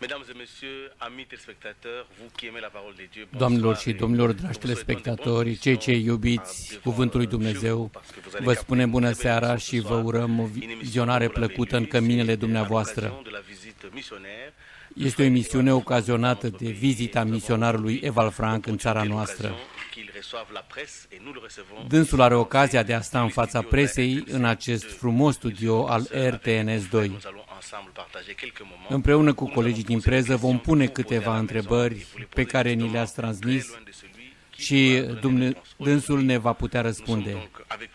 Doamnelor și domnilor, dragi telespectatori, cei ce iubiți Cuvântul lui Dumnezeu, vă spunem bună seara și vă urăm o vizionare plăcută în căminele dumneavoastră. Este o emisiune ocazionată de vizita misionarului Eval Frank în țara noastră. Dânsul are ocazia de a sta în fața presei în acest frumos studio al RTNS2. Împreună cu colegii din preză vom pune câteva întrebări pe care ni le-ați transmis și dânsul ne va putea răspunde.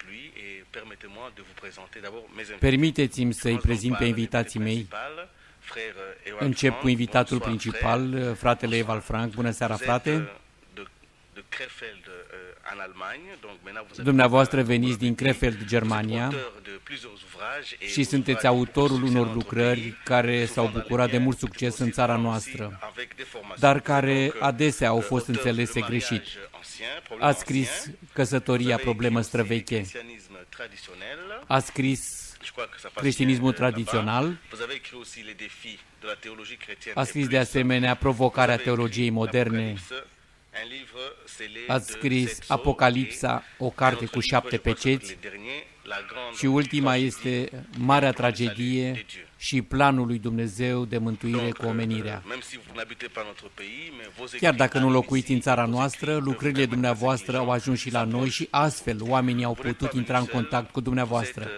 Permiteți-mi să-i prezint pe invitații mei. Încep cu invitatul principal, fratele Eval Frank. Bună seara, frate! Dumneavoastră veniți din Krefeld, Germania, și sunteți autorul unor lucrări care s-au bucurat de mult succes în țara noastră, dar care adesea au fost înțelese greșit. Ați scris Căsătoria, problemă străveche, ați scris Creștinismul tradițional, ați scris de asemenea Provocarea teologiei moderne, ați scris Apocalipsa, o carte cu 7 peceți, și ultima este Marea tragedie și planul lui Dumnezeu de mântuire cu omenirea. Chiar dacă nu locuiți în țara noastră, lucrările dumneavoastră au ajuns și la noi și astfel oamenii au putut intra în contact cu dumneavoastră.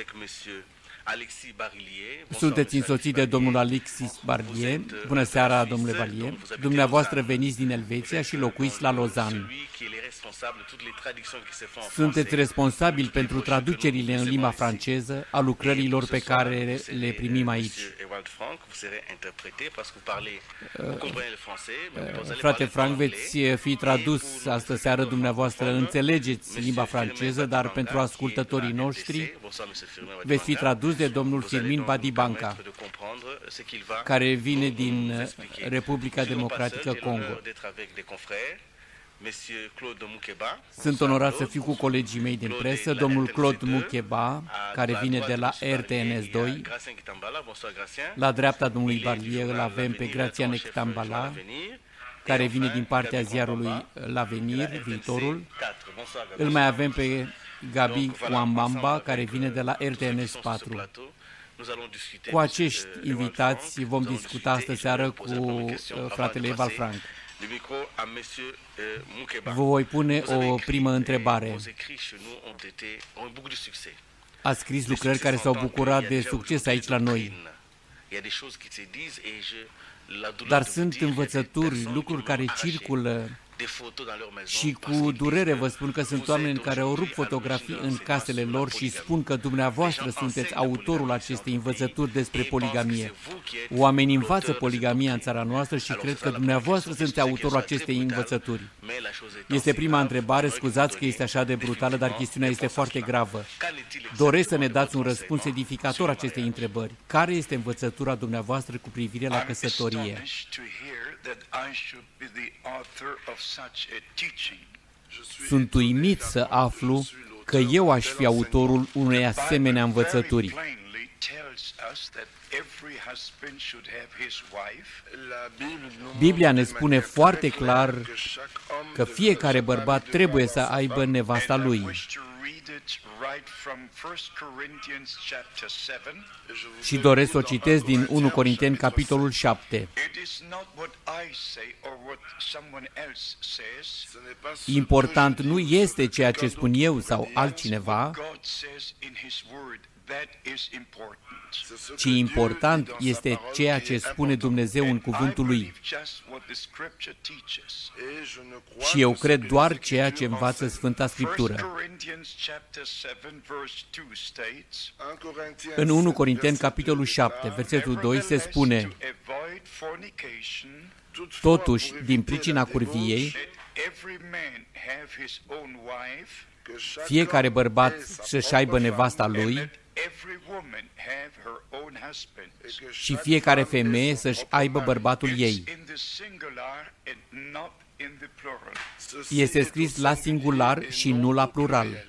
Sunteți însoțit de domnul Alexis Barlier. Bună seara, domnule Barlier. Dumneavoastră veniți din Elveția și locuiți la Lausanne. Sunteți responsabil pentru traducerile în limba franceză a lucrărilor pe care le primim aici. Frate Frank, veți fi tradus astă seară dumneavoastră. Înțelegeți limba franceză, dar pentru ascultătorii noștri veți fi tradus de domnul Firmin Badibanca, care vine din Republica Democratică Congo. Sunt onorat să fiu cu colegii mei din presă, domnul Claude Mukeba, care vine de la RTNS2. La dreapta domnului Barlier îl avem pe Grațian Ectambala, care vine din partea ziarului L'Avenir, Viitorul. Îl mai avem pe Gabi Ouambamba, care vine de la RTNS 4. Cu acești invitați vom discuta astă seară cu fratele Eval Frank. Vă voi pune o primă întrebare. Ați scris lucrări care s-au bucurat de succes aici la noi, dar sunt învățături, lucruri care circulă și cu durere vă spun că sunt oameni care au rupt fotografii în casele lor și spun că dumneavoastră sunteți autorul acestei învățături despre poligamie. Oamenii învață poligamia în țara noastră și cred că dumneavoastră sunteți autorul acestei învățături. Este prima întrebare, scuzați că este așa de brutală, dar chestiunea este foarte gravă. Doresc să ne dați un răspuns edificator acestei întrebări. Care este învățătura dumneavoastră cu privire la căsătorie? Sunt uimit să aflu că eu aș fi autorul unei asemenea învățături. Biblia ne spune foarte clar că fiecare bărbat trebuie să aibă nevasta lui. Și doresc să o citesc din 1 Corinteni, capitolul 7. Important nu este ceea ce spun eu sau altcineva, ci important este ceea ce spune Dumnezeu în cuvântul Lui. Și eu cred doar ceea ce învață Sfânta Scriptură. În 1 Corinteni, capitolul 7, versetul 2, se spune: totuși, din pricina curviei, fiecare bărbat să-și aibă nevasta lui și fiecare femeie să-și aibă bărbatul ei. Este scris la singular și nu la plural.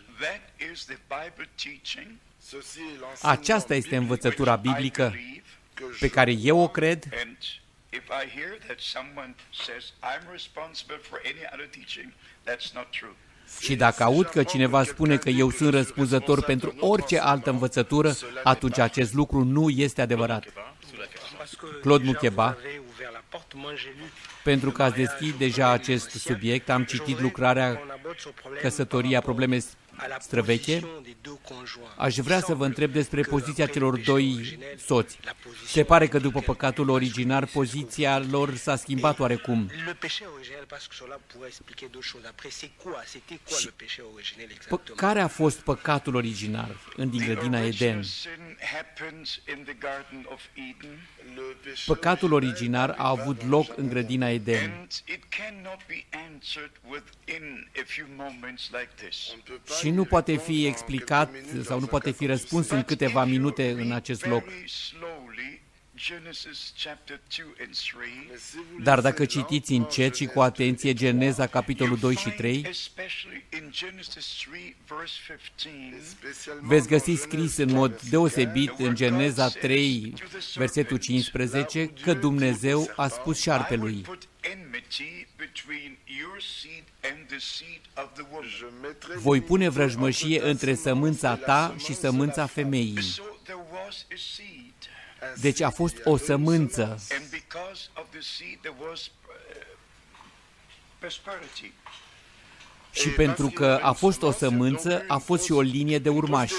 Aceasta este învățătura biblică pe care eu o cred if I hear that someone says I'm responsible for any other teaching, that's not true. Și dacă aud că cineva spune că eu sunt răspunzător pentru orice altă învățătură, atunci acest lucru nu este adevărat. Claude Mucheba, pentru că ați deschis deja acest subiect, am citit lucrarea Căsătoria, probleme străveche. Aș vrea să vă întreb despre poziția celor doi soți. Se pare că după păcatul originar, poziția lor s-a schimbat oarecum. Care a fost păcatul original din grădina Eden? Păcatul originar a avut loc în grădina Eden. Și nu poate fi explicat sau nu poate fi răspuns în câteva minute în acest loc. Dar dacă citiți încet și cu atenție Geneza, capitolul 2 și 3, veți găsi scris în mod deosebit în Geneza 3, versetul 15, că Dumnezeu a spus șarpelui: voi pune vrăjmășie între sămânța ta și sămânța femeii. Deci a fost o sămânță. Și pentru că a fost o sămânță, a fost și o linie de urmași.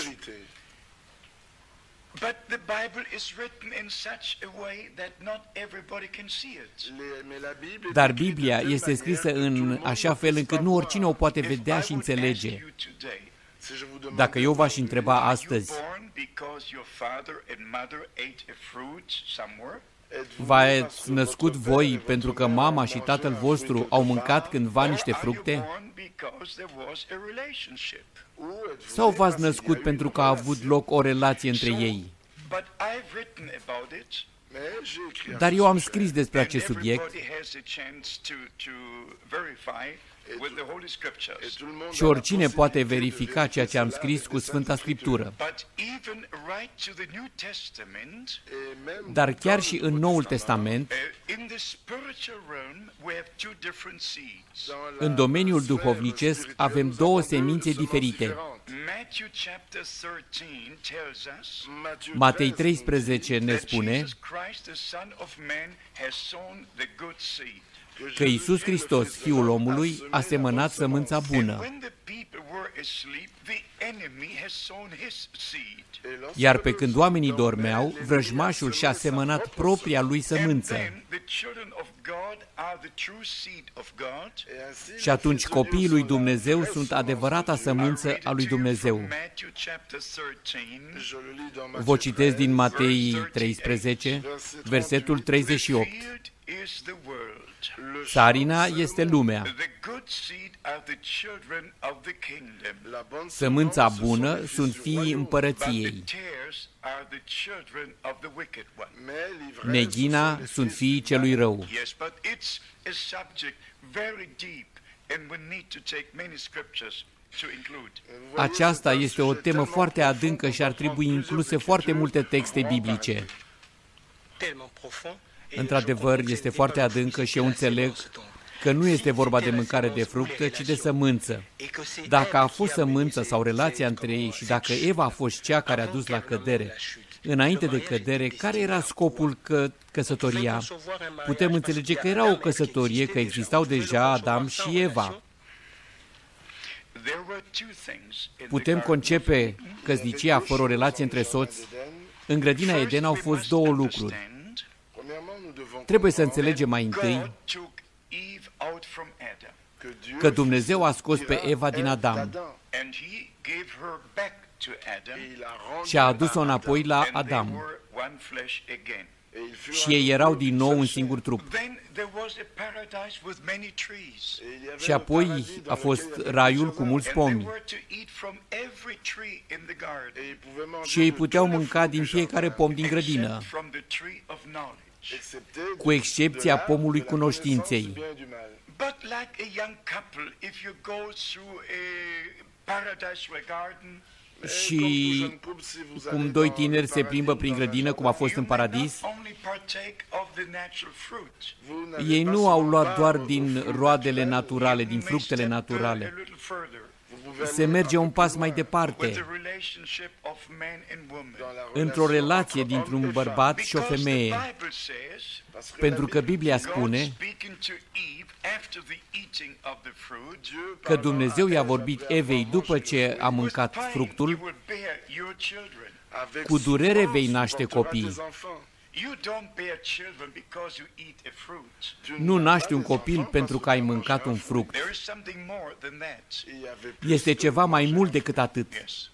Dar Biblia este scrisă în așa fel încât nu oricine o poate vedea și înțelege. Dacă eu v-aș întreba astăzi, v-ați născut voi pentru că mama și tatăl vostru au mâncat cândva niște fructe? Sau v-ați născut pentru că a avut loc o relație între ei? Dar eu am scris despre acest subiect și oricine poate verifica ceea ce am scris cu Sfânta Scriptură. Dar chiar și în Noul Testament, în domeniul duhovnicesc, avem două semințe diferite. Matei 13 ne spune că Iisus Hristos, Fiul omului, a semănat sămânța bună. Iar pe când oamenii dormeau, vrăjmașul și-a semănat propria lui sămânță. Și atunci copiii lui Dumnezeu sunt adevărata sămânță a lui Dumnezeu. Vă citesc din Matei 13, versetul 38. Țarina este lumea. Sămânța bună sunt fiii împărăției. Neghina sunt fiii celui rău. Aceasta este o temă foarte adâncă și ar trebui incluse foarte multe texte biblice. Într-adevăr, este foarte adâncă și eu înțeleg că nu este vorba de mâncare de fructă, ci de sămânță. Dacă a fost sămânță sau relația între ei și dacă Eva a fost cea care a dus la cădere, înainte de cădere, care era scopul căsătoria? Putem înțelege că era o căsătorie, că existau deja Adam și Eva. Putem concepe căsnicia fără o relație între soți? În grădina Eden au fost două lucruri. Trebuie să înțelegem mai întâi că Dumnezeu a scos pe Eva din Adam și a adus-o înapoi la Adam. Și ei erau din nou un singur trup. Și apoi a fost raiul cu mulți pomi. Și ei puteau mânca din fiecare pom din grădină, cu excepția pomului cunoștinței. Și cum doi tineri se plimbă prin grădină, cum a fost în paradis, ei nu au luat doar din roadele naturale, din fructele naturale. Se merge un pas mai departe, într-o relație dintre un bărbat și o femeie. Pentru că Biblia spune că Dumnezeu i-a vorbit Evei după ce a mâncat fructul, cu durere vei naște copii. Nu naști un copil pentru că ai mâncat un fruct. Este ceva mai mult decât atât.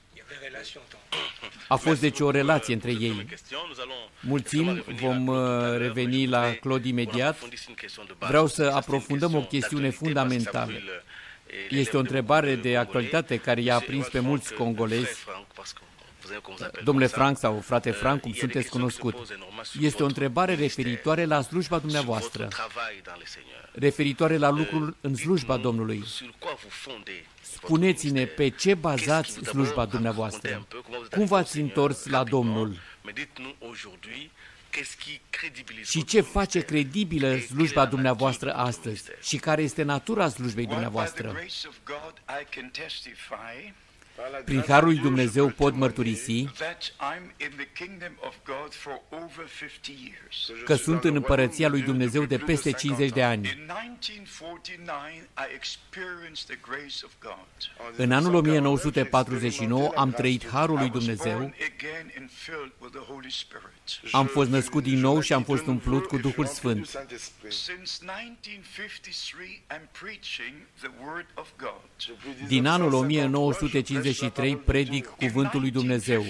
A fost deci o relație între ei. Mulțumim, vom reveni la Claude imediat. Vreau să aprofundăm o chestiune fundamentală. Este o întrebare de actualitate care i-a aprins pe mulți congolezi. Domnule Frank sau frate Frank, cum sunteți cunoscut. Este o întrebare referitoare la slujba dumneavoastră, referitoare la lucrul în slujba Domnului. Spuneți-ne pe ce bazați slujba dumneavoastră. Cum v-ați întors la Domnul? Și ce face credibilă slujba dumneavoastră astăzi? Și care este natura slujbei dumneavoastră? Prin harul lui Dumnezeu pot mărturisi că sunt în împărăția lui Dumnezeu de peste 50 de ani. În anul 1949 am trăit harul lui Dumnezeu, am fost născut din nou și am fost umplut cu Duhul Sfânt. Din anul 1953 predic cuvântul lui Dumnezeu.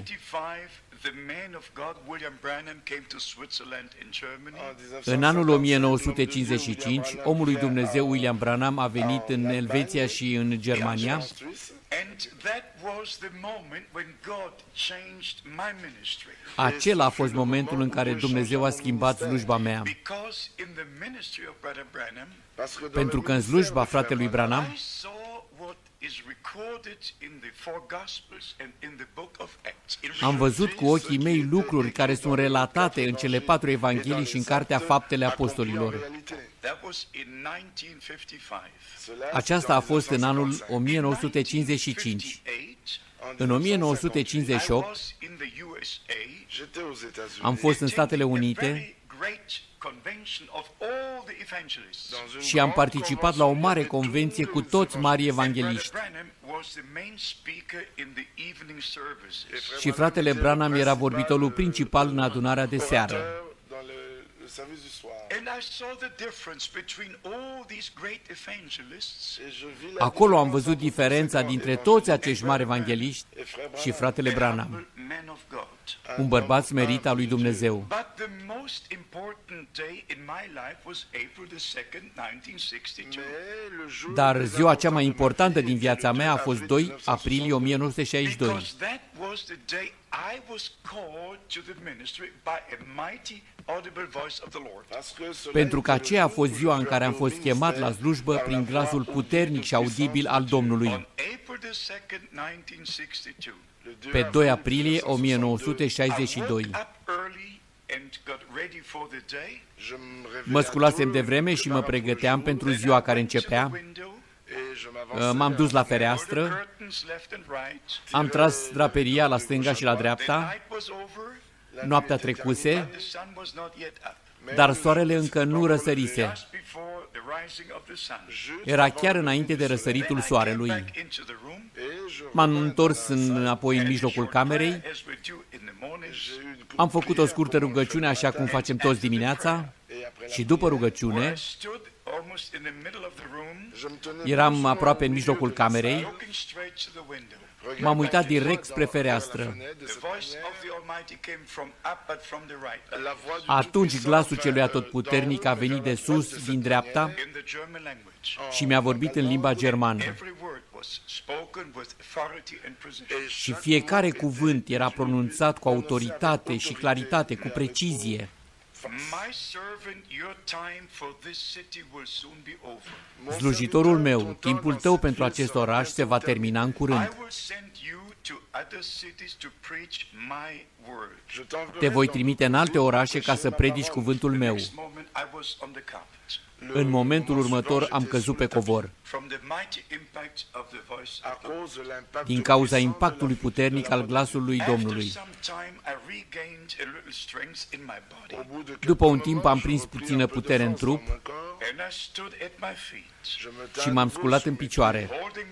În anul 1955, omul lui Dumnezeu William Branham a venit în Elveția și în Germania. Acela a fost momentul în care Dumnezeu a schimbat slujba mea. Pentru că în slujba fratelui Branham am văzut cu ochii mei lucruri care sunt relatate în cele 4 evanghelii și în Cartea Faptele Apostolilor. Aceasta a fost în anul 1955. În 1958 am fost în Statele Unite și am participat la o mare convenție cu toți mari evangeliști. Și fratele Branham era vorbitorul principal în adunarea de seară. Acolo am văzut diferența dintre toți acești mari evangeliști și fratele Branham, un bărbat smerit al lui Dumnezeu. Dar ziua cea mai importantă din viața mea a fost 2 aprilie 1962. Pentru că aceea a fost ziua în care am fost chemat la slujbă prin glasul puternic și audibil al Domnului. Pe 2 aprilie 1962. Mă sculasem de vreme și mă pregăteam pentru ziua care începea. M-am dus la fereastră, am tras draperia la stânga și la dreapta, noaptea trecuse, dar soarele încă nu răsărise. Era chiar înainte de răsăritul soarelui. M-am întors înapoi în mijlocul camerei, am făcut o scurtă rugăciune, așa cum facem toți dimineața, și după rugăciune, eram aproape în mijlocul camerei, m-am uitat direct spre fereastră. Atunci glasul celui atotputernic a venit de sus, din dreapta, și mi-a vorbit în limba germană. Și fiecare cuvânt era pronunțat cu autoritate și claritate, cu precizie. Slujitorul meu, timpul tău pentru acest oraș se va termina în curând. Te voi trimite în alte orașe ca să predici cuvântul meu. În momentul următor am căzut pe covor. Din cauza impactului puternic al glasului Domnului. După un timp am prins puțină putere în trup și m-am sculat în picioare.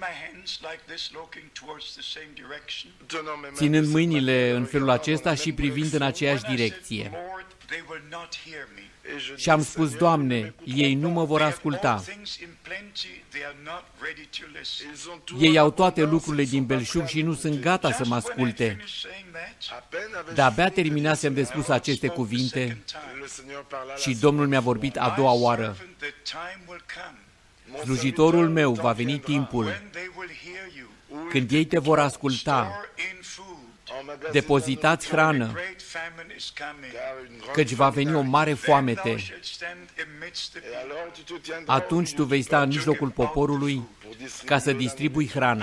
Ținând mâinile în felul acesta și privind în aceeași direcție. Și am spus, Doamne, ei nu mă vor asculta. Ei au toate lucrurile din belșug și nu sunt gata să mă asculte. De-abia terminasem de spus aceste cuvinte și Domnul mi-a vorbit a doua oară. Slujitorul meu, va veni timpul când ei te vor asculta. Depozitați hrană, căci va veni o mare foamete. Atunci tu vei sta în mijlocul poporului ca să distribui hrana.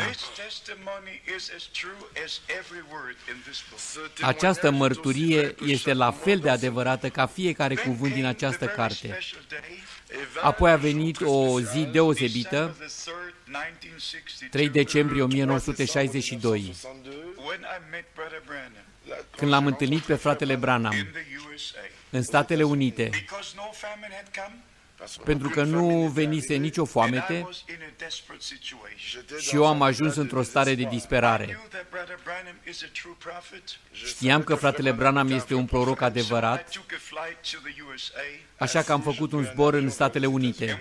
Această mărturie este la fel de adevărată ca fiecare cuvânt din această carte. Apoi a venit o zi deosebită, 3 decembrie 1962, când l-am întâlnit pe fratele Branham în Statele Unite, pentru că nu venise nicio foamete și eu am ajuns într-o stare de disperare. Știam că fratele Branham este un proroc adevărat, așa că am făcut un zbor în Statele Unite.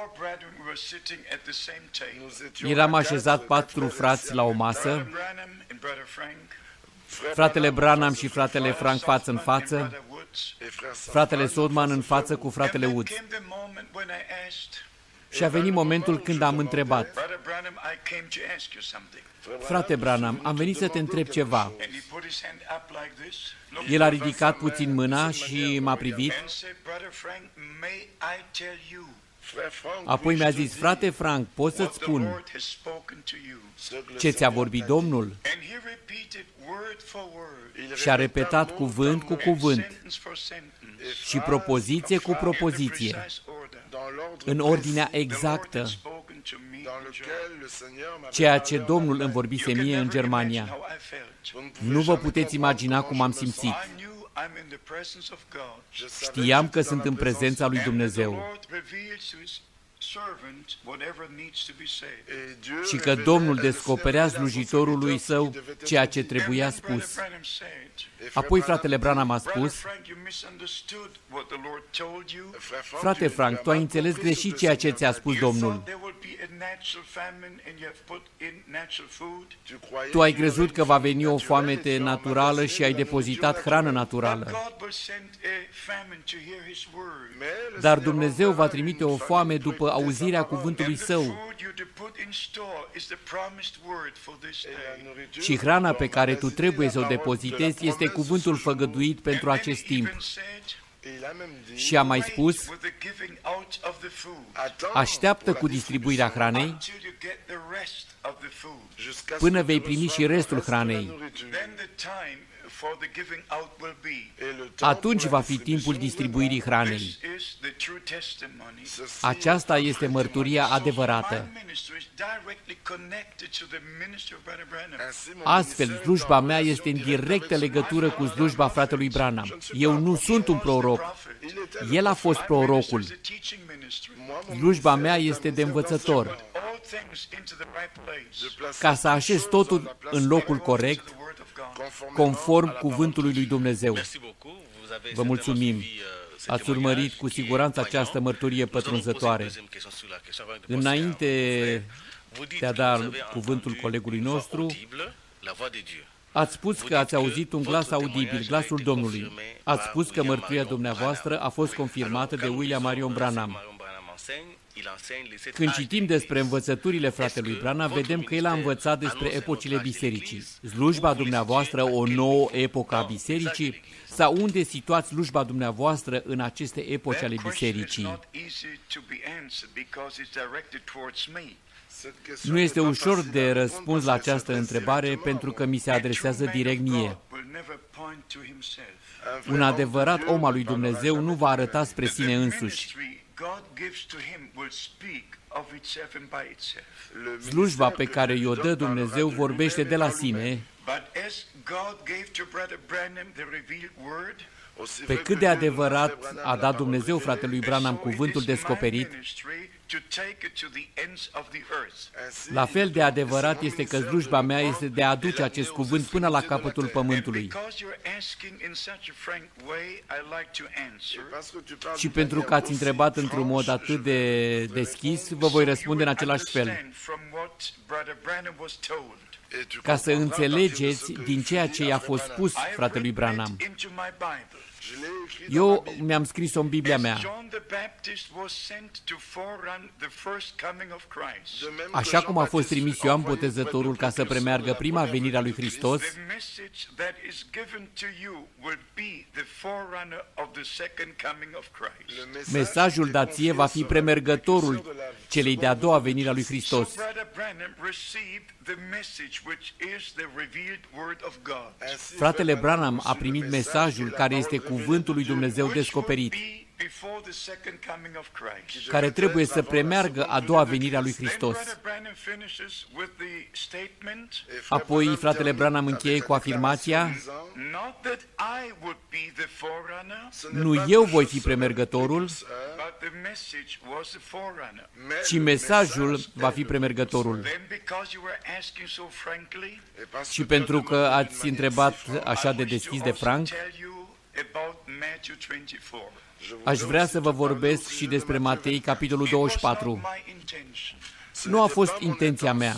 Eram așezat 4 frați la o masă, fratele Branham și fratele Frank față în față, fratele Sodman în față cu fratele Woods. Și a venit momentul când am întrebat, frate Branham, am venit să te întreb ceva. El a ridicat puțin mâna și m-a privit. Apoi mi-a zis, frate Frank, pot să-ți spun ce ți-a vorbit Domnul? Și a repetat cuvânt cu cuvânt și propoziție cu propoziție, în ordinea exactă, ceea ce Domnul îmi vorbise mie în Germania. Nu vă puteți imagina cum am simțit. Știam că sunt în prezența lui Dumnezeu și că Domnul descoperea slujitorului său ceea ce trebuia spus. Apoi fratele Branham a spus, frate Frank, tu ai înțeles greșit ceea ce ți-a spus Domnul. Tu ai crezut că va veni o foamete naturală și ai depozitat hrană naturală. Dar Dumnezeu va trimite o foame după auzirea cuvântului Său. Și hrana pe care tu trebuie să o depozitezi este cuvântul făgăduit pentru acest timp. Și a mai spus, așteaptă cu distribuirea hranei până vei primi și restul hranei. Atunci va fi timpul distribuirii hranei. Aceasta este mărturia adevărată. Astfel, slujba mea este în directă legătură cu slujba fratelui Branham. Eu nu sunt un proroc. El a fost prorocul. Slujba mea este de învățător. Ca să așez totul în locul corect, conform cuvântului lui Dumnezeu. Vă mulțumim. Ați urmărit cu siguranță această mărturie pătrunzătoare. Înainte de a da cuvântul colegului nostru, ați spus că ați auzit un glas audibil, glasul Domnului. Ați spus că mărturia dumneavoastră a fost confirmată de William Marion Branham. Când citim despre învățăturile fratelui Branham, vedem că el a învățat despre epocile bisericii. Slujba dumneavoastră o nouă epocă a bisericii? Sau unde situați slujba dumneavoastră în aceste epoci ale bisericii? Nu este ușor de răspuns la această întrebare pentru că mi se adresează direct mie. Un adevărat om al lui Dumnezeu nu va arăta spre sine însuși. Slujba pe care i-o dă Dumnezeu vorbește de la sine. Pe cât de adevărat a dat Dumnezeu fratelui Branham cuvântul descoperit, la fel de adevărat este că slujba mea este de a aduce acest cuvânt până la capătul pământului. Și pentru că ați întrebat într-un mod atât de deschis, vă voi răspunde în același fel. Ca să înțelegeți din ceea ce i-a fost spus fratelui Branham. Eu mi-am scris-o în Biblia mea. Așa cum a fost trimis Ioan Botezătorul ca să premeargă prima venire a lui Hristos, mesajul dat ție va fi premergătorul celei de-a doua venire a lui Hristos. Fratele Branham a primit mesajul care este cuvântul lui Dumnezeu descoperit, care trebuie să premeargă a doua venire a lui Hristos. Apoi fratele Branham încheie cu afirmația: nu eu voi fi premergătorul, ci mesajul va fi premergătorul. Și pentru că ați întrebat așa de deschis de franc, aș vrea să vă vorbesc și despre Matei, capitolul 24. Nu a fost intenția mea,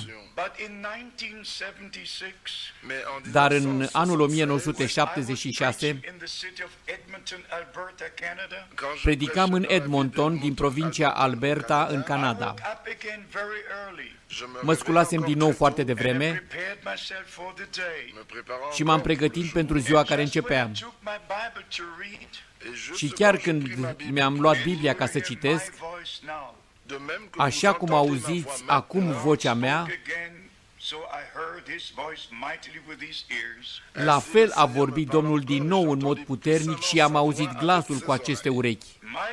dar în anul 1976 predicam în Edmonton, din provincia Alberta, în Canada. Mă sculasem din nou foarte devreme și m-am pregătit pentru ziua care începea. Și chiar când mi-am luat Biblia ca să citesc, așa cum auziți acum vocea mea, la fel a vorbit Domnul din nou în mod puternic și am auzit glasul cu aceste urechi.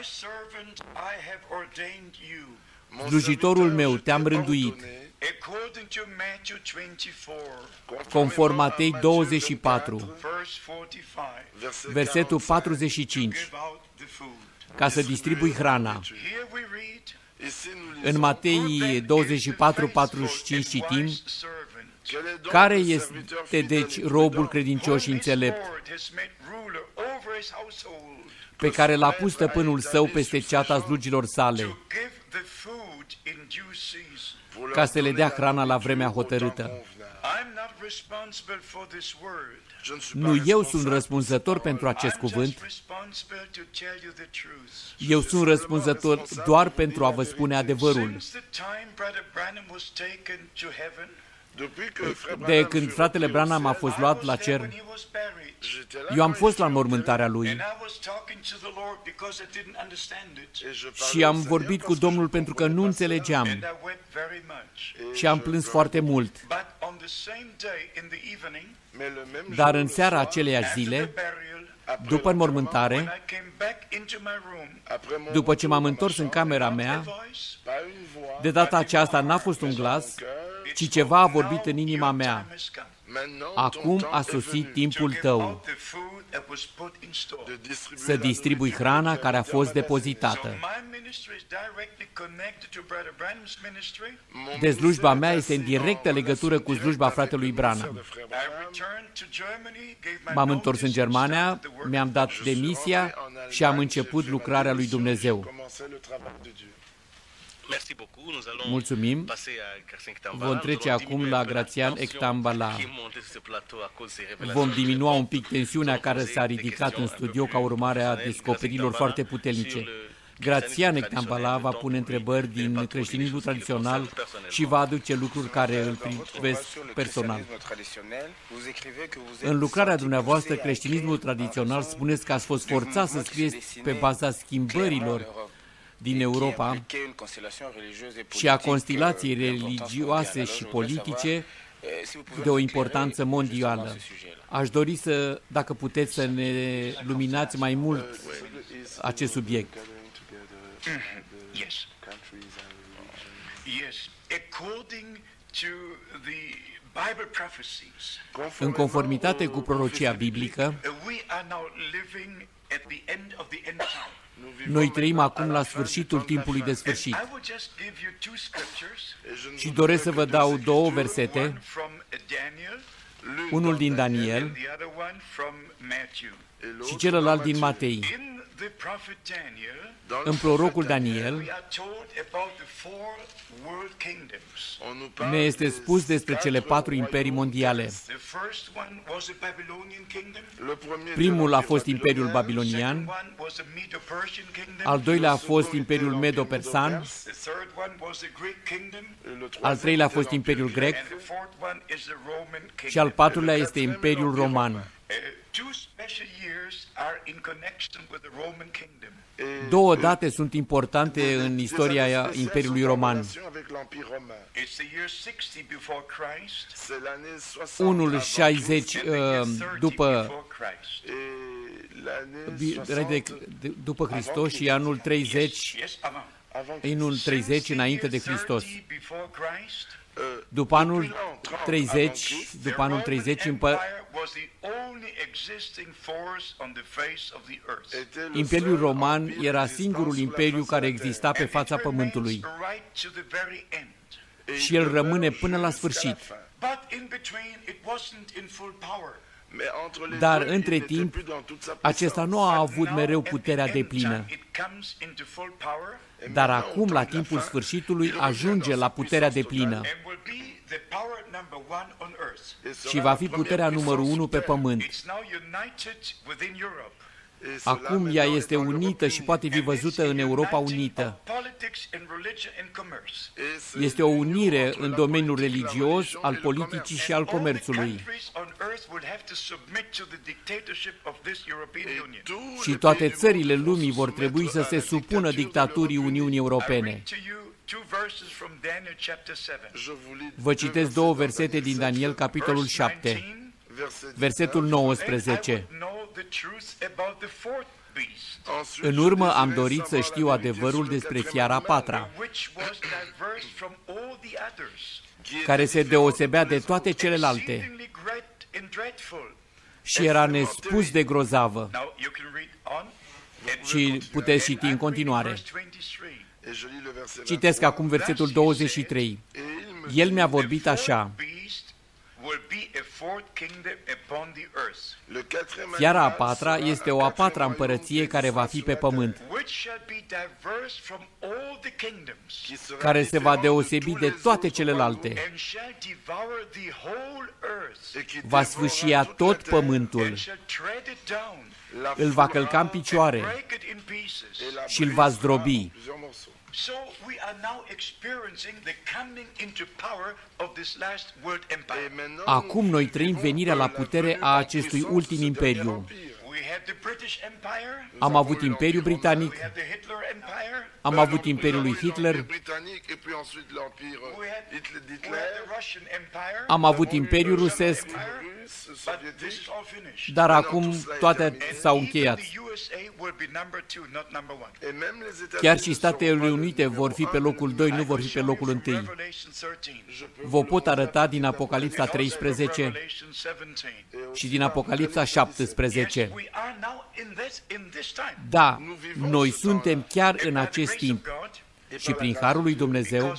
Slujitorul meu, te-am rânduit, conform Matei 24, versetul 45, ca să distribui hrana. În Matei 24, 45 citim: care este deci robul credincios și înțelept, pe care l-a pus stăpânul său peste ceata slugilor sale, ca să le dea hrana la vremea hotărâtă. Nu eu sunt răspunzător pentru acest cuvânt, eu sunt răspunzător doar pentru a vă spune adevărul. De când fratele Branham a fost luat la cer, eu am fost la înmormântarea lui și am vorbit cu Domnul pentru că nu înțelegeam și am plâns foarte mult. Dar în seara aceleiași zile, după înmormântare, după ce m-am întors în camera mea, de data aceasta n-a fost un glas, ci ceva a vorbit în inima mea. Acum a sosit timpul tău să distribui hrana care a fost depozitată. De slujba mea este în directă legătură cu slujba fratelui Branham. M-am întors în Germania, mi-am dat demisia și am început lucrarea lui Dumnezeu. Mulțumim. Vom trece acum la Grațian Ectambala. Vom diminua un pic tensiunea care s-a ridicat în studio ca urmare a descoperirilor foarte puternice. Grațiane Tambala va pune întrebări din creștinismul tradițional și va aduce lucruri care îl privesc personal. În lucrarea dumneavoastră, creștinismul tradițional, spuneți că ați fost forțat să scrieți pe baza schimbărilor din Europa și a constelației religioase și politice de o importanță mondială. Aș dori să, dacă puteți, să ne luminați mai mult acest subiect. În conformitate cu prorocia biblică, noi trăim acum la sfârșitul timpului de sfârșit. Și doresc să vă dau două versete, unul din Daniel și celălalt din Matei. În prorocul Daniel ne este spus despre cele 4 imperii mondiale. Primul a fost Imperiul Babilonian, al doilea a fost Imperiul Medo-Persan, al treilea a fost Imperiul Grec și al patrulea este Imperiul Roman. Două date sunt importante în istoria Imperiului Roman. Unul 60 după Hristos și anul 30 înainte de Hristos. După anul 30, Imperiul Roman era singurul imperiu care exista pe fața pământului și el rămâne până la sfârșit. Dar între timp, acesta nu a avut mereu puterea deplină. Dar acum, la timpul sfârșitului, ajunge la puterea deplină și va fi puterea numărul 1 pe pământ. Acum ea este unită și poate fi văzută în Europa unită. Este o unire în domeniul religios, al politicii și al comerțului. Și toate țările lumii vor trebui să se supună dictaturii Uniunii Europene. Vă citesc două versete din Daniel, capitolul 7, versetul 19. În urmă am dorit să știu adevărul despre fiara patra, care se deosebea de toate celelalte și era nespus de grozavă. Și puteți citi în continuare. Citesc acum versetul 23. El mi-a vorbit așa: fiara a patra este o a patra împărăție care va fi pe pământ, care se va deosebi de toate celelalte. Va sfâșia tot pământul, îl va călca în picioare și îl va zdrobi. Acum noi trăim venirea la putere a acestui ultim imperiu. Am avut Imperiul Britanic, am avut Imperiul lui Hitler, am avut Imperiul Rusesc, dar acum toate s-au încheiat. Chiar și Statele Unite vor fi pe locul 2, nu vor fi pe locul 1. Vă pot arăta din Apocalipsa 13 și din Apocalipsa 17. Da, noi suntem chiar în acest timp și prin harul lui Dumnezeu,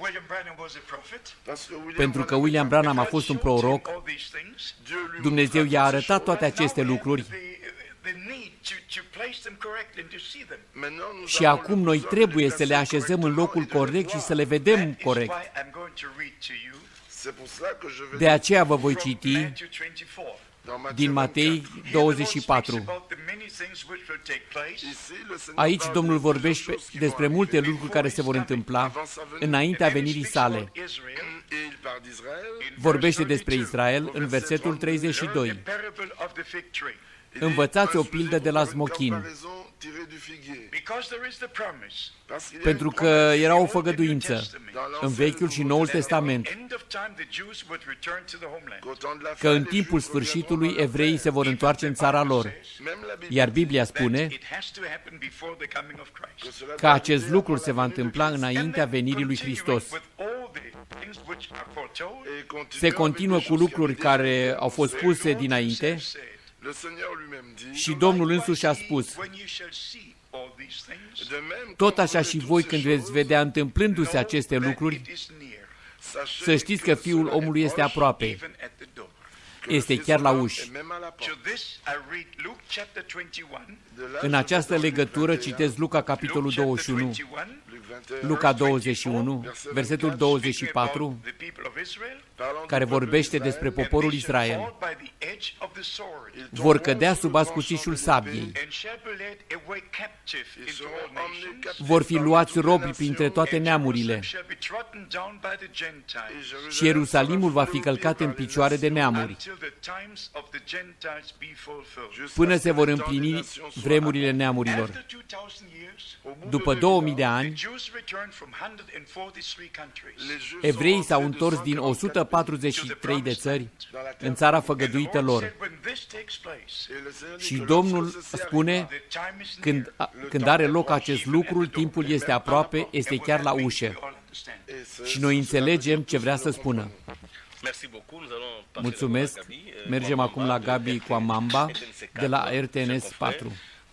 pentru că William Branham a fost un proroc, Dumnezeu i-a arătat toate aceste lucruri și acum noi trebuie să le așezăm în locul corect și să le vedem corect. De aceea vă voi citi din Matei 24. Aici Domnul vorbește despre multe lucruri care se vor întâmpla înaintea venirii sale. Vorbește despre Israel în versetul 32. Învățați o pildă de la smochin, pentru că era o făgăduință în Vechiul și Noul Testament, că în timpul sfârșitului evreii se vor întoarce în țara lor. Iar Biblia spune că acest lucru se va întâmpla înaintea venirii lui Hristos. Se continuă cu lucruri care au fost spuse dinainte și Domnul însuși a spus: tot așa și voi, când veți vedea întâmplându-se aceste lucruri, să știți că Fiul omului este aproape, este chiar la uși. În această legătură citesc Luca, capitolul 21, Luca 21, versetul 24, care vorbește despre poporul Israel. Vor cădea sub ascuțișul sabiei, vor fi luați robi printre toate neamurile și Ierusalimul va fi călcat în picioare de neamuri, până se vor împlini vremurile neamurilor. După 2000 de ani, evreii s-au întors din 143 de țări în țara făgăduită lor. Și Domnul spune, când are loc acest lucru, timpul este aproape, este chiar la ușă. Și noi înțelegem ce vrea să spună. Mulțumesc. Mergem acum la Gabi Coamamba de la RTNS 4.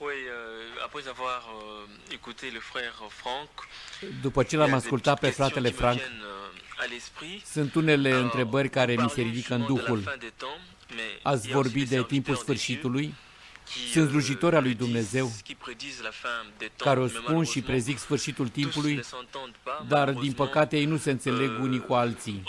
După ce l-am ascultat pe fratele Frank, sunt unele întrebări care mi se ridică în Duhul. Ați vorbit de timpul sfârșitului. Sunt slujitori al lui Dumnezeu care o spun și prezic sfârșitul timpului, dar din păcate ei nu se înțeleg unii cu alții.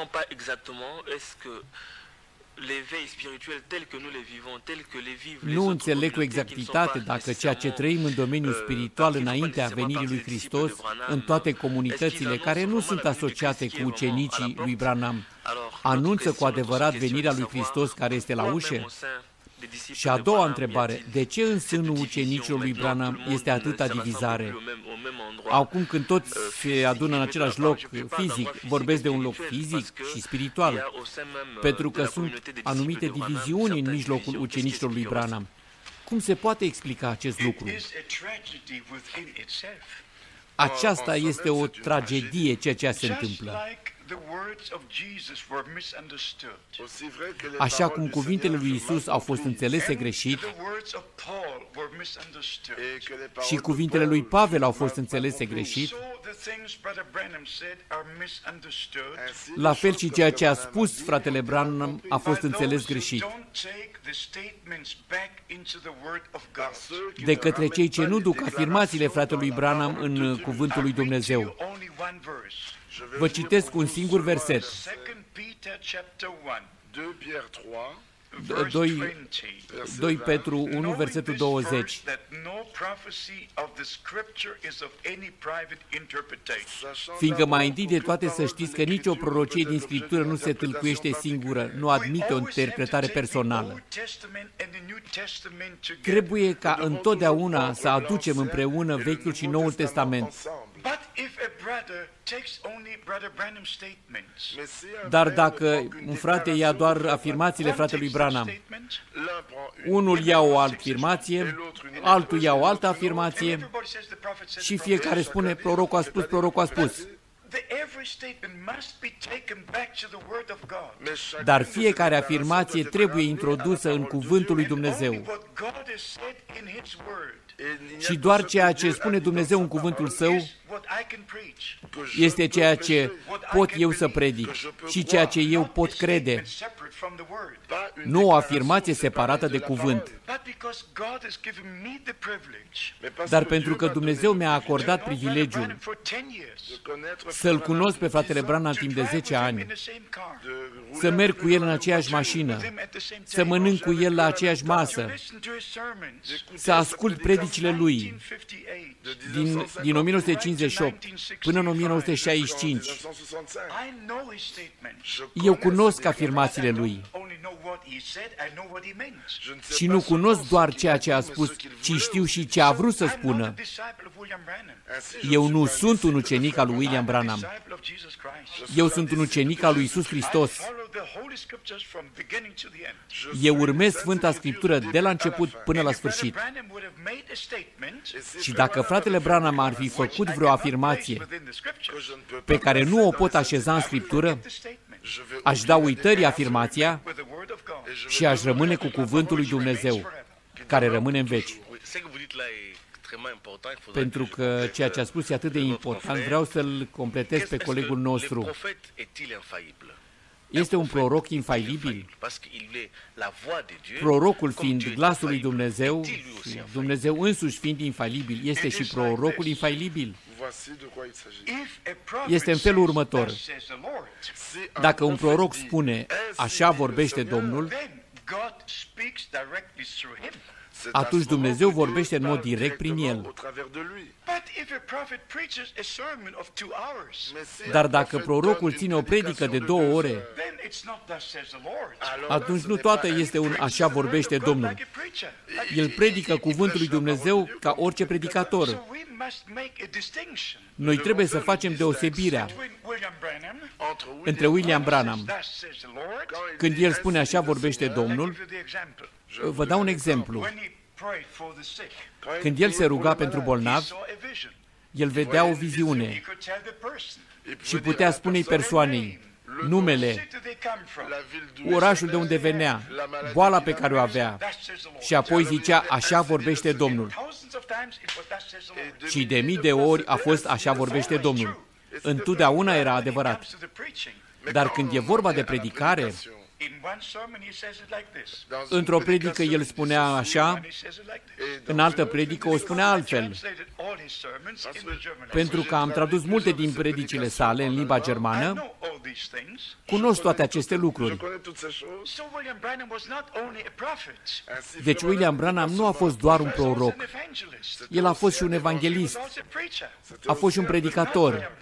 Nu înțeleg cu exactitate dacă ceea ce trăim în domeniul spiritual înaintea venirii lui Hristos, în toate comunitățile care nu sunt asociate cu ucenicii lui Branham, anunță cu adevărat venirea lui Hristos care este la ușă? Și a doua întrebare, de ce în sânul ucenicilor lui Branham este atâta divizare? Acum când toți se adună în același loc fizic, vorbesc de un loc fizic și spiritual, pentru că sunt anumite diviziuni în mijlocul ucenicilor lui Branham. Cum se poate explica acest lucru? Aceasta este o tragedie, ceea ce se întâmplă. Așa cum cuvintele lui Isus au fost înțelese greșit și cuvintele lui Pavel au fost înțelese greșit, la fel și ceea ce a spus fratele Branham a fost înțeles greșit. De către cei ce nu duc afirmațiile fratelui Branham în cuvântul lui Dumnezeu. Vă citesc un singur verset. 2 Petru 1, versetul 20. Fiindcă mai întâi de toate să știți că nicio prorocie din Scriptură nu se tâlcuiește singură, nu admite o interpretare personală. Trebuie ca întotdeauna să aducem împreună Vechiul și Noul Testament. Dar dacă un frate ia doar afirmațiile fratelui Branham, unul ia o afirmație, altul ia o altă afirmație și fiecare spune, prorocul a spus, prorocul a spus. Dar fiecare afirmație trebuie introdusă în cuvântul lui Dumnezeu. Și doar ceea ce spune Dumnezeu în cuvântul Său este ceea ce pot eu să predic și ceea ce eu pot crede. nu o afirmație separată de cuvânt, dar pentru că Dumnezeu mi-a acordat privilegiul să-l cunosc pe fratele Branham timp de 10 ani, să merg cu el în aceeași mașină, să mănânc cu el la aceeași masă, să ascult predicile lui din 1958 până în 1965. Eu cunosc afirmațiile lui și nu cunosc doar ceea ce a spus, ci știu și ce a vrut să spună. Eu nu sunt un ucenic al lui William Branham. Eu sunt un ucenic al lui Iisus Hristos. Eu urmez Sfânta Scriptură de la început până la sfârșit. Și dacă fratele Branham ar fi făcut vreo afirmație pe care nu o pot așeza în Scriptură, aș da uitării afirmația și aș rămâne cu cuvântul lui Dumnezeu, care rămâne în veci. Pentru că ceea ce a spus e atât de important, vreau să-l completez pe colegul nostru. Este un proroc infailibil? Prorocul fiind glasul lui Dumnezeu, Dumnezeu însuși fiind infailibil, este și prorocul infailibil? Este în felul următor. Dacă un proroc spune, așa vorbește Domnul, atunci Dumnezeu vorbește în mod direct prin el. Dar dacă prorocul ține o predică de 2 ore, atunci nu toată este un așa vorbește Domnul. El predică cuvântul lui Dumnezeu ca orice predicator. Noi trebuie să facem deosebirea între William Branham, când el spune așa vorbește Domnul. Vă dau un exemplu. Când el se ruga pentru bolnavi, el vedea o viziune și putea spune-i persoanei numele, orașul de unde venea, boala pe care o avea, și apoi zicea, așa vorbește Domnul. Și de mii de ori a fost așa vorbește Domnul. Întotdeauna era adevărat. Dar când e vorba de predicare, într-o predică el spunea așa, în altă predică o spunea altfel. Pentru că am tradus multe din predicile sale în limba germană, cunosc toate aceste lucruri. Deci William Branham nu a fost doar un proroc. El a fost și un evanghelist. A fost și un predicator.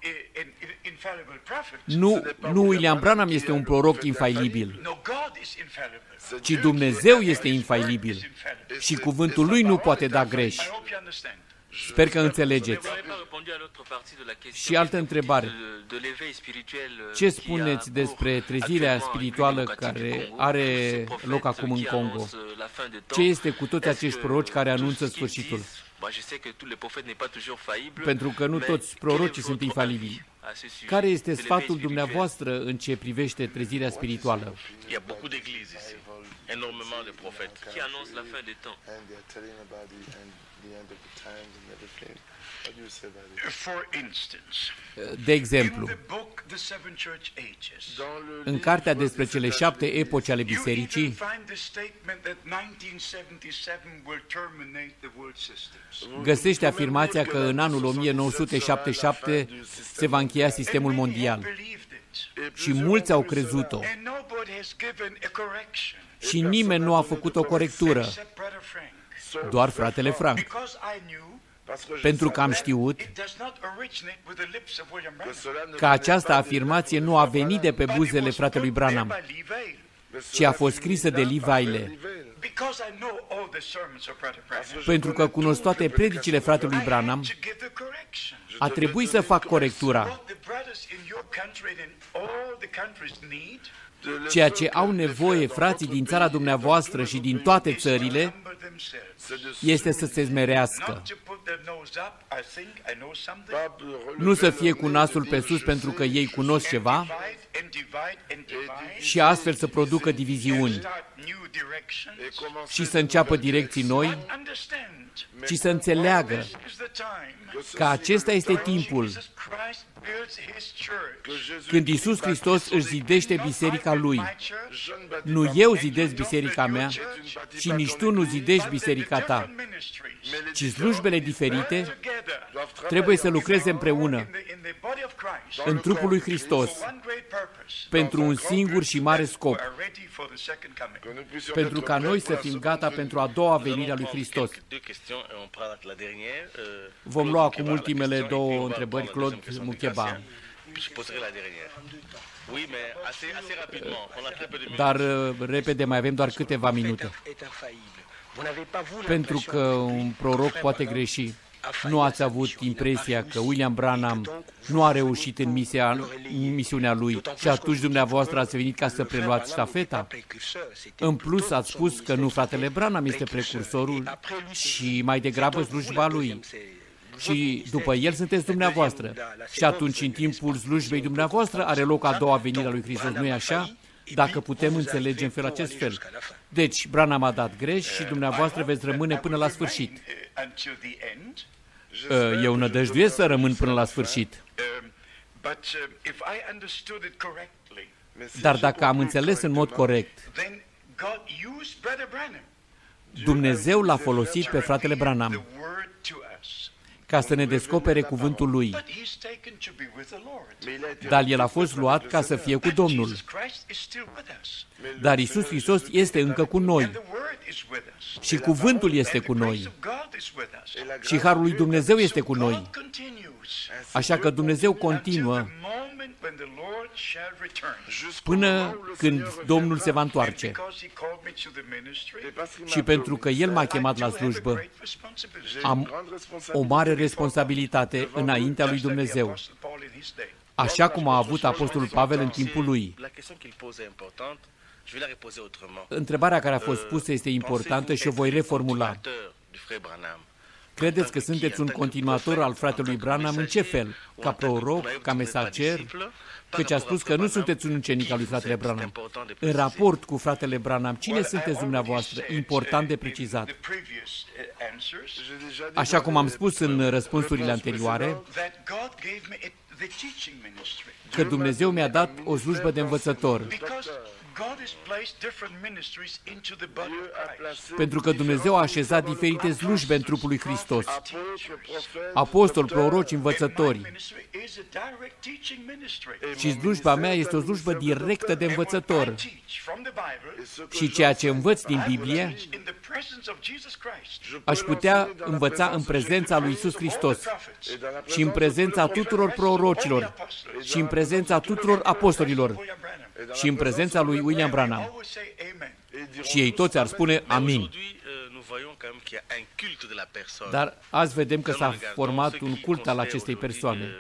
Nu William Branham este un proroc infailibil, ci Dumnezeu este infailibil și cuvântul lui nu poate da greș. Sper că înțelegeți. Și altă întrebare. Ce spuneți despre trezirea spirituală care are loc acum în Congo? Ce este cu toți acești proroci care anunță sfârșitul? Pentru că nu toți prorocii sunt infalibili. Care este sfatul dumneavoastră în ce privește trezirea spirituală? De exemplu, în cartea despre cele 7 epoci ale bisericii, găsește afirmația că în anul 1977 se va încheia sistemul mondial. Și mulți au crezut-o. Și nimeni nu a făcut o corectură, doar fratele Frank. Pentru că am știut că această afirmație nu a venit de pe buzele fratelui Branham, ci a fost scrisă de Lee Wiley. Pentru că cunosc toate predicile fratelui Branham, a trebuit să fac corectura. Ceea ce au nevoie frații din țara dumneavoastră și din toate țările este să se smerească Nu să fie cu nasul pe sus pentru că ei cunosc ceva și astfel să producă diviziuni și să înceapă direcții noi, ci să înțeleagă că acesta este timpul când Iisus Hristos își zidește biserica Lui. Nu eu zidesc biserica mea și nici tu nu zidești biserica ta, ci slujbele diferite trebuie să lucreze împreună în trupul lui Hristos pentru un singur și mare scop, pentru ca noi să fim gata pentru a doua venire a lui Hristos. Vom lua acum ultimele două întrebări, Claude Mucheba. Dar repede, mai avem doar câteva minute. Pentru că un proroc poate greși. Nu ați avut impresia că William Branham nu a reușit în misiunea lui și atunci dumneavoastră ați venit ca să preluați ștafeta? În plus, ați spus că nu fratele Branham este precursorul și mai degrabă slujba lui. Și după el sunteți dumneavoastră. Și atunci, în timpul slujbei dumneavoastră, are loc a doua venire a lui Hristos, nu-i așa? Dacă putem înțelege în felul acest fel. Deci, Branham a dat greș și dumneavoastră veți rămâne până la sfârșit. Eu nădăjduiesc să rămân până la sfârșit. Dar dacă am înțeles în mod corect, Dumnezeu l-a folosit pe fratele Branham ca să ne descopere cuvântul lui. Dar el a fost luat ca să fie cu Domnul. Dar Iisus Hristos este încă cu noi. Și cuvântul este cu noi. Și harul lui Dumnezeu este cu noi. Așa că Dumnezeu continuă până când Domnul se va întoarce. Și pentru că El m-a chemat la slujbă, am o mare responsabilitate înaintea lui Dumnezeu, așa cum a avut Apostolul Pavel în timpul lui. Întrebarea care a fost pusă este importantă și o voi reformula. Credeți că sunteți un continuator al fratelui Branham? În ce fel? Ca proroc? Ca mesager? Căci a spus că nu sunteți un ucenic al lui fratele Branham. În raport cu fratele Branham, cine sunteți dumneavoastră? Important de precizat. Așa cum am spus în răspunsurile anterioare, că Dumnezeu mi-a dat o slujbă de învățător. Pentru că Dumnezeu a așezat diferite slujbe în trupul lui Hristos. Apostol, proroci, învățători. Și slujba mea este o slujbă directă de învățător. Și ceea ce învăț din Biblie, aș putea învăța în prezența lui Iisus Hristos și în prezența tuturor prorocilor și în prezența tuturor apostolilor și în prezența lui William Branham. Și ei toți ar spune amin. Dar azi vedem că s-a format un cult al acestei persoane.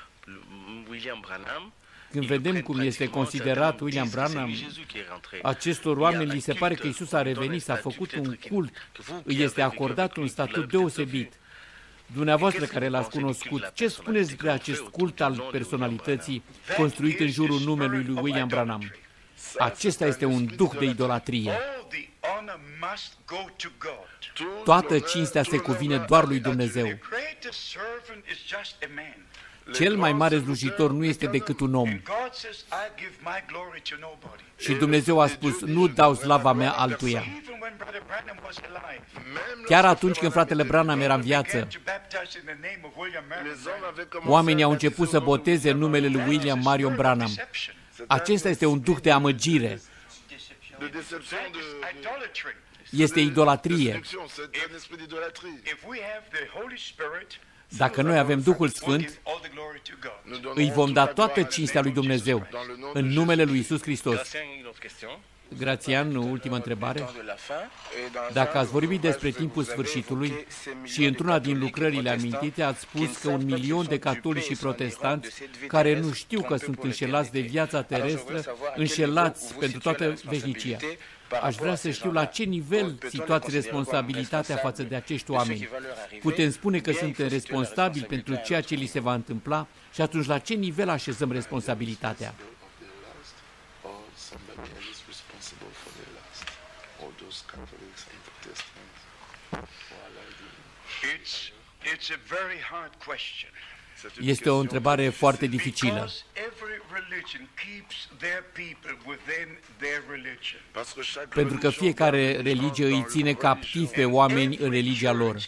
Când vedem cum este considerat William Branham, acestor oameni li se pare că Iisus a revenit, s-a făcut un cult, îi este acordat un statut deosebit. Dumneavoastră care l-ați cunoscut, ce spuneți despre acest cult al personalității construit în jurul numelui lui William Branham? Acesta este un duh de idolatrie. Toată cinstea se cuvine doar lui Dumnezeu. Cel mai mare slujitor nu este decât un om. Și Dumnezeu a spus, nu dau slava mea altuia. Chiar atunci când fratele Branham era în viață, oamenii au început să boteze în numele lui William Marion Branham. Acesta este un duh de amăgire. Este idolatrie. Dacă noi avem Duhul Sfânt, îi vom da toată cinstea lui Dumnezeu, în numele lui Iisus Hristos. Grațian, ultima întrebare. Dacă ați vorbit despre timpul sfârșitului și într-una din lucrările amintite ați spus că 1 milion de catolici și protestanți care nu știu că sunt înșelați de viața terestră, înșelați pentru toată veșnicia. Aș vrea să știu la ce nivel situați responsabilitatea față de acești oameni. Putem spune că suntem responsabili pentru ceea ce li se va întâmpla și atunci la ce nivel așezăm responsabilitatea? Este o întrebare foarte dificilă. Pentru că fiecare religie îi ține captiv pe oameni în religia lor.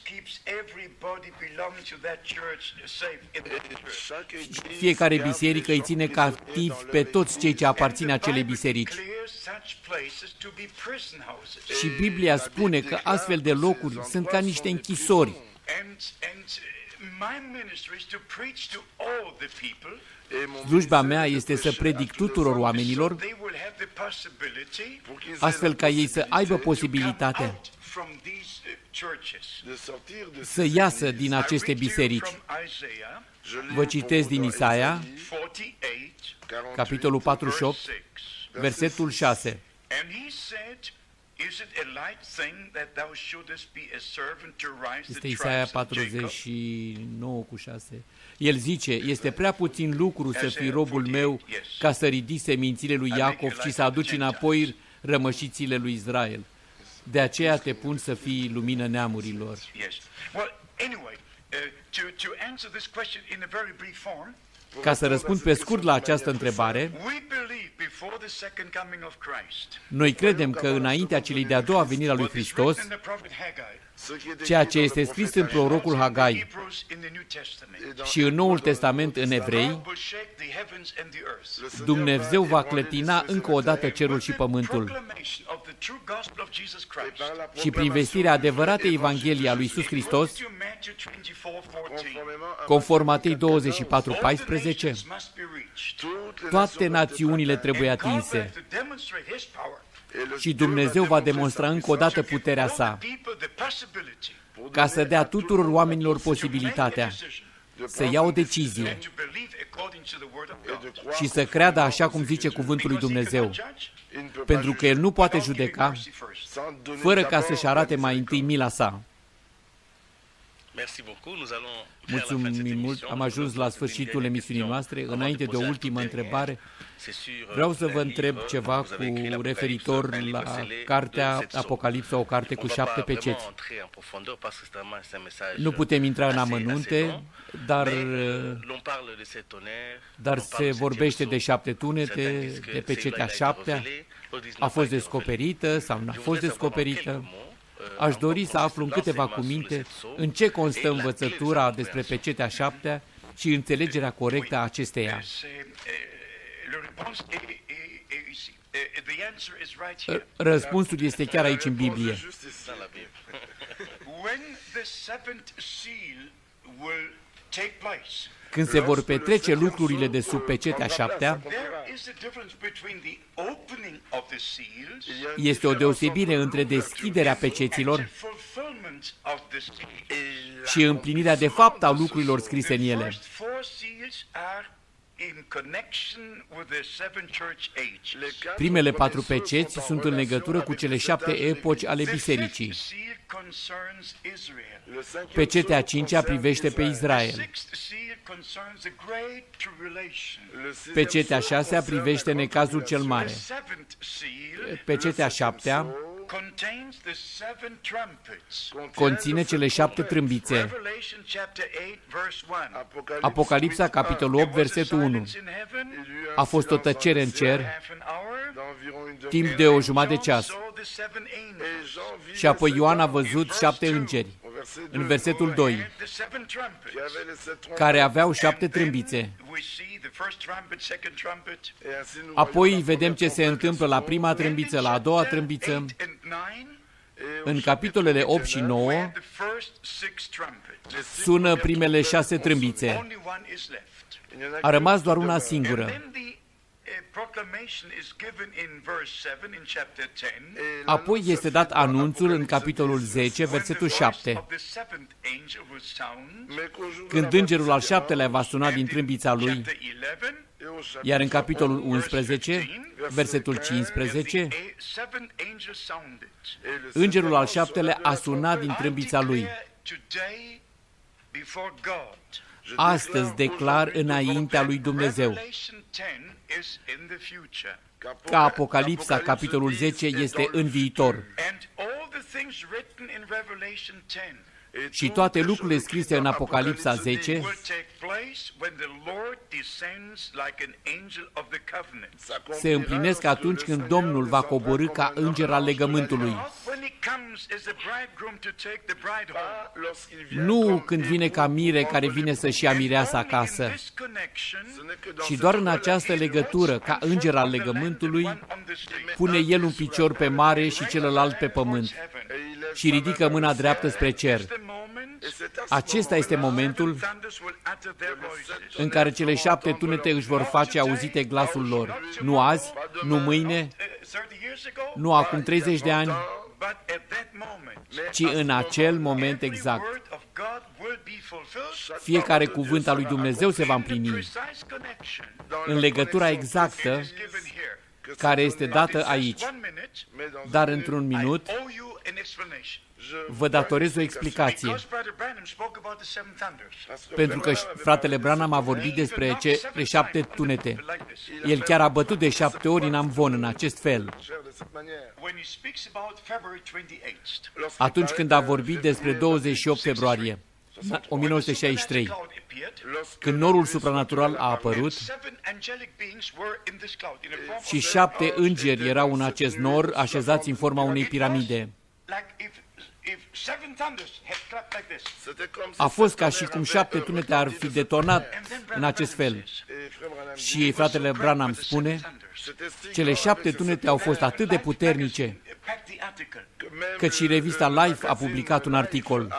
Fiecare biserică îi ține captiv pe toți cei ce aparțin acelei biserici. Și Biblia spune că astfel de locuri sunt ca niște închisori. Slujba mea este să predic tuturor oamenilor, astfel ca ei să aibă posibilitatea să iasă din aceste biserici. Vă citesc din Isaia, capitolul 48, versetul 6. Este Isaia 49 cu 6. El zice, este prea puțin lucru să fii robul meu ca să ridici semințile lui Iacov și să aduci înapoi rămășițile lui Israel. De aceea te pun să fii lumină neamurilor. Ca să răspund pe scurt la această întrebare, noi credem că înaintea celei de-a doua venire a lui Hristos, ceea ce este scris în prorocul Hagai și în Noul Testament în Evrei, Dumnezeu va clătina încă o dată cerul și pământul. Și prin vestirea adevăratei Evangheliei a lui Iisus Hristos, conform Matei 24:14, toate națiunile trebuie atinse. Și Dumnezeu va demonstra încă o dată puterea sa, ca să dea tuturor oamenilor posibilitatea să ia o decizie și să creadă așa cum zice cuvântul lui Dumnezeu, pentru că El nu poate judeca fără ca să-și arate mai întâi mila sa. Mulțumim mult, am ajuns la sfârșitul emisiunii noastre. Înainte de o ultimă întrebare, vreau să vă întreb ceva cu referitor la cartea Apocalipsa, o carte cu 7 peceți. Nu putem intra în amănunte, dar se vorbește de 7 tunete, de pecetea 7-a, a fost descoperită sau nu a fost descoperită. Aș dori să aflu în câteva cuvinte în ce constă învățătura despre pecetea 7-a și înțelegerea corectă a acesteia. Răspunsul este chiar aici în Biblie. Când se vor petrece lucrurile de sub pecetea 7-a, este o deosebire între deschiderea peceților și împlinirea de fapt a lucrurilor scrise în ele. Primele 4 peceți sunt în legătură cu cele 7 epoci ale bisericii. Pecetea 5-a privește pe Israel. Pecetea 6-a privește necazul cel mare. Pecetea 7-a conține cele 7 trâmbițe. Apocalipsa, capitolul 8, versetul 1. A fost o tăcere în cer, timp de o jumătate de ceas. Și apoi Ioan a văzut 7 îngeri, în versetul 2, care aveau 7 trâmbițe. Apoi vedem ce se întâmplă la prima trâmbiță, la a doua trâmbiță. În capitolele 8 și 9 sună primele 6 trâmbițe. A rămas doar una singură. Apoi este dat anunțul în capitolul 10, versetul 7. Când îngerul al șaptelea va suna din trâmbița lui, iar în capitolul 11, versetul 15, îngerul al șaptelea a sunat din trâmbița lui. Astăzi declar înaintea lui Dumnezeu că Apocalipsa, capitolul 10, este în viitor. Și toate lucrurile scrise în Apocalipsa 10 se împlinesc atunci când Domnul va coborî ca înger al legământului. Nu când vine ca mire care vine să-și ia mireasa acasă, ci doar în această legătură, ca înger al legământului, pune el un picior pe mare și celălalt pe pământ și ridică mâna dreaptă spre cer. Acesta este momentul în care cele 7 tunete își vor face auzite glasul lor. Nu azi, nu mâine, nu acum 30 de ani, ci în acel moment exact. Fiecare cuvânt al lui Dumnezeu se va împlini în legătura exactă care este dată aici. Dar într-un minut vă datorez o explicație. Pentru că fratele Branham a vorbit despre cele 7 tunete. El chiar a bătut de 7 ori în amvon în acest fel. Atunci când a vorbit despre 28 februarie 1963, când norul supranatural a apărut și 7 îngeri erau în acest nor așezați în forma unei piramide. A fost ca și cum 7 tunete ar fi detonat în acest fel. Și fratele Branham spune, cele 7 tunete au fost atât de puternice, cât și revista Life a publicat un articol.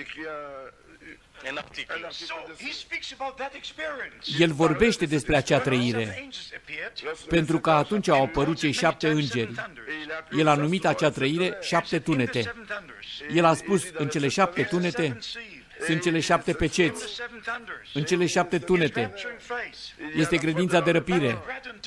El vorbește despre acea trăire, pentru că atunci au apărut cei 7 îngeri. El a numit acea trăire 7 tunete. El a spus, în cele 7 tunete sunt cele 7 peceți. În cele 7 tunete este credința de răpire.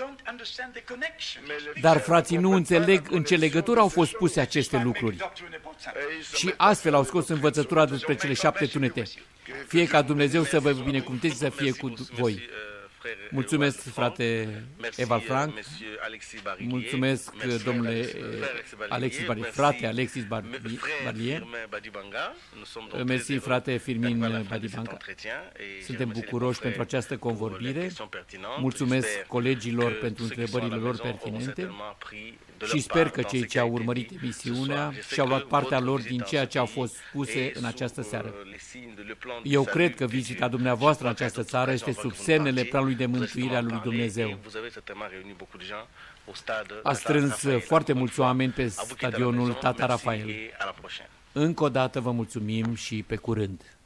Dar frații nu înțeleg în ce legătură au fost puse aceste lucruri. Și astfel au scos învățătura despre cele 7 tunete. Fie ca Dumnezeu să vă binecuvânteze, să fie cu voi. Mulțumesc, frate Eval Frank. Mulțumesc, domnule Alexis Barlier, frate Alexis Barlier. Mersi, frate Firmin Badibanga. Suntem bucuroși pentru această convorbire. Mulțumesc colegilor pentru întrebările lor pertinente și sper că cei ce au urmărit emisiunea și-au luat partea lor din ceea ce au fost spuse în această seară. Eu cred că vizita dumneavoastră în această țară este sub semnele planului de mântuire al lui Dumnezeu. A strâns foarte mulți oameni pe stadionul Tata Rafael. Încă o dată vă mulțumim și pe curând.